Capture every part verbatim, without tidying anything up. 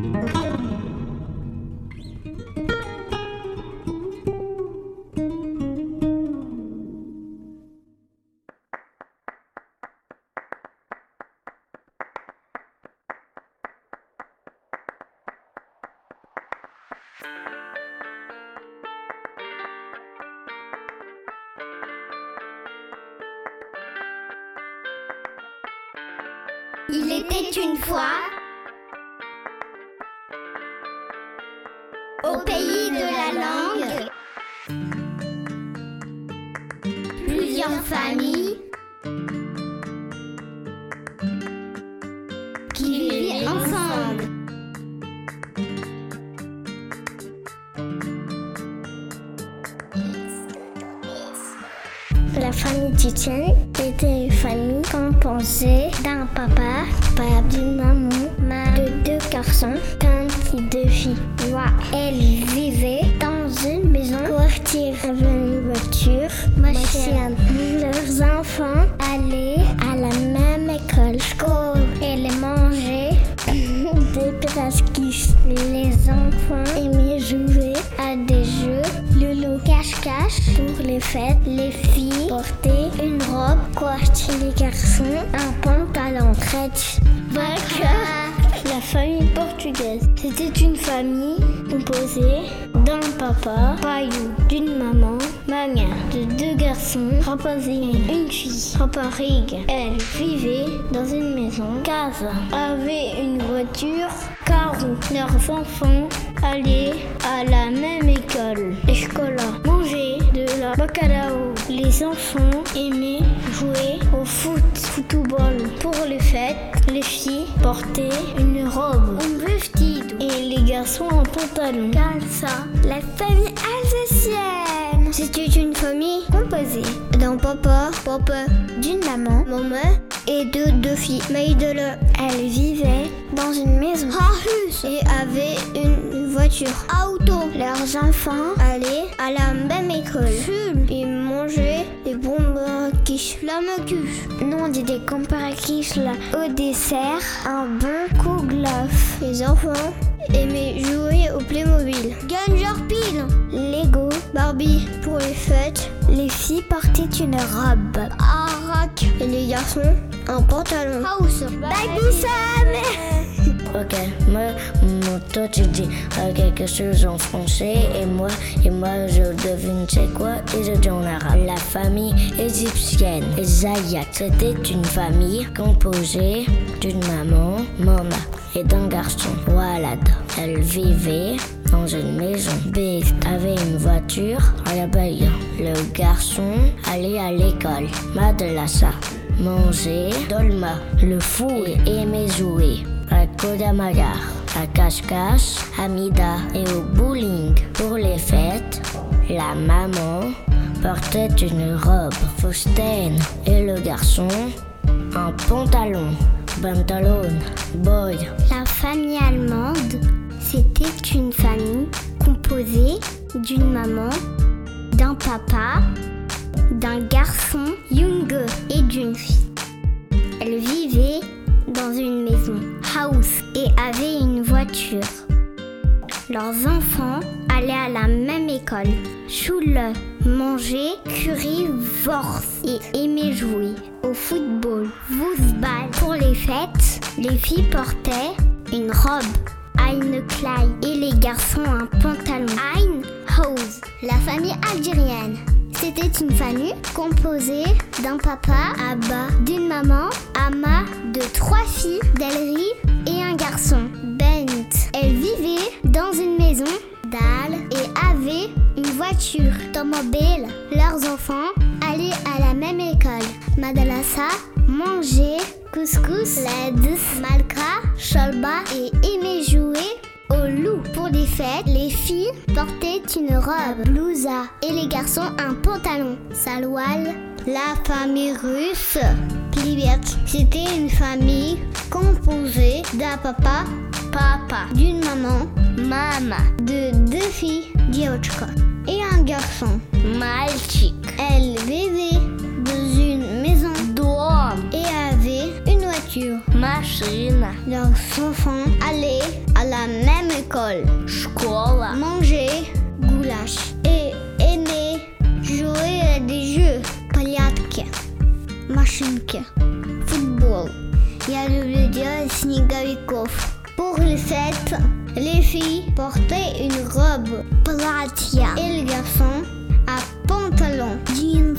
Il était une fois, au pays de la langue, plusieurs familles qui vivaient ensemble. La famille d'Étienne était une famille composée d'un papa, papa d'une maman, de deux garçons, et deux filles. Elle vivait dans une maison quartier avec une voiture, machine. Leurs enfants allaient à la même école, school, et les mangeaient des presqu'îles. Les enfants aimaient jouer à des jeux, loulou, cache-cache. Pour les fêtes, les filles portaient une robe quartier, les garçons un pantalon crête. La famille portugaise, c'était une famille composée d'un papa, Payou, d'une maman, Mania, de deux garçons, Rapazine, une fille, Raparig. Elle vivait dans une maison, Casa, avait une voiture, Carou. Leurs enfants allaient à la même école, Escola, mangeaient de la bacalao. Les enfants aimaient jouer au foot, football. Pour les fêtes, les filles portaient une robe, un vestido, et les garçons un pantalon. Calça, la famille alsacienne. C'était une famille composée d'un papa, papa, d'une maman, maman, et de deux filles. Maïdele, elle vivait dans une maison, Haus, et avait une voiture, auto. Leurs enfants allaient à la même école. Schule. Ils mangeaient des bonbons quiche, la mecuche. Nous on dit des comparaquiches là. Au dessert, un bon kouglof. Les enfants aimaient jouer au Playmobil, Ganger Pile, Lego, Barbie. Pour les fêtes, les filles portaient une robe, Arak, et les garçons un pantalon, House, Baby Sam. Ok, moi, moi, toi tu dis euh, quelque chose en français et moi, et moi je devine c'est quoi et je dis en arabe. La famille égyptienne, Zayat, c'était une famille composée d'une maman, Mama, et d'un garçon, Walad. Elle vivait dans une maison. B avait une voiture, Ayabaya. Le garçon allait à l'école, Madrasa, mangeait, Dolma, le fou et aimait jouer à Kodamagar, à cache-cache, Hamida et au bowling. Pour les fêtes, la maman portait une robe, Faustaine, et le garçon un pantalon, pantalon, boy. La famille allemande, c'était une famille composée d'une maman, d'un papa, d'un garçon, Junge, et d'une fille. Elle vivait dans une maison, Haus, et avait une voiture. Leurs enfants allaient à la même école, Schule, mangeaient, currywurst et aimaient jouer au football, Fußball. Pour les fêtes, les filles portaient une robe, Ein Kleid, et les garçons un pantalon, Ein Hose. La famille algérienne, c'était une famille composée d'un papa, Abba, d'une maman, Ama, de trois filles, Delri, et un garçon, Bent. Elle vivait dans une maison, Dal, et avait une voiture, Tomobile. Leurs enfants allaient à la même école, Madalassa, mangeaient couscous, Leds, Malka, Cholba, et aimaient jouer au loup. Pour les fêtes, les filles portaient une robe, blousa, et les garçons un pantalon, Salwal. La famille russe, Plivet, c'était une famille composée d'un papa, papa, d'une maman, mama, de deux filles, Diochka, et un garçon, Malchik. Elle vivait dans une maison, Dom, et avait une voiture, machine. Leurs enfants allaient à la même l'école. Scuola. Manger, goulash. Et aimer jouer à des jeux. Палятки, машинки, football. Я люблю делать снеговиков. Pour les fêtes, les filles portaient une robe, платья, et les garçons un pantalon, jeans.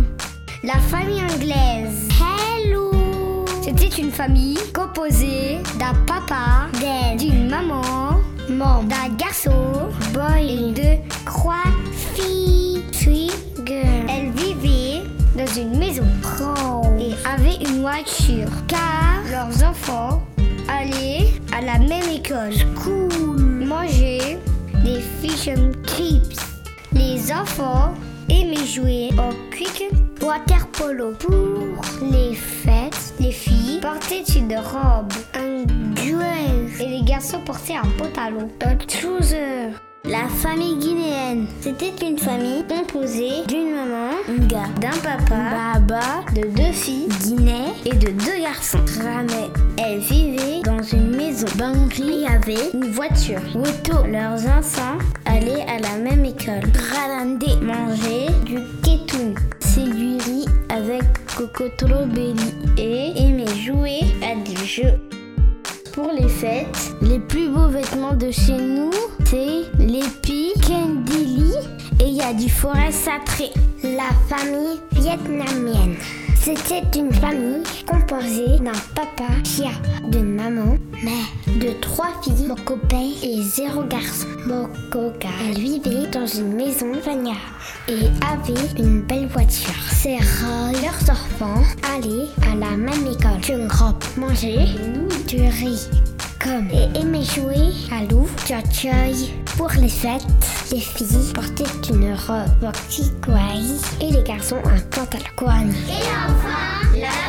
La famille anglaise. Hello. C'était une famille composée d'un papa, d'une maman, mom, d'un garçon, boy, et de trois filles, three girls. Elles vivaient dans une maison et avaient une voiture car leurs enfants allaient à la même école. Cool. Manger des fish and chips. Les enfants aimaient jouer au cricket, water polo. Pour les fêtes, les filles portaient une robe, un dress, et les garçons portaient un pantalon, un trouser. La famille guinéenne. C'était une famille composée d'une maman, Nga, d'un papa, Baba, de deux filles, Guinée, et de deux garçons, Ramé. Elles vivaient dans une maison, Bangri, et avaient une voiture, Woto. Leurs enfants allaient à la même école, Ralandé, manger du kétoun, c'est du riz avec cocotro belly, et aimaient jouer à des jeux. Pour les fêtes, les plus beaux vêtements de chez nous, c'est l'épi Kendili et il y a du forêt sacré. La famille vietnamienne. C'était une famille composée d'un papa, Chia, d'une maman, mère, de trois filles, Mokope, et zéro garçon, Mokoka. Elle vivait dans une maison, Vanya, et avait une belle voiture. Ses leurs enfants allaient à la même école. Chungrop, manger du riz, comme et aimaient jouer à l'eau, tchotchoy. Pour les fêtes, les filles portaient une robe, Wokti Kwai, et les garçons un pantalon. Kwani. Et enfin, la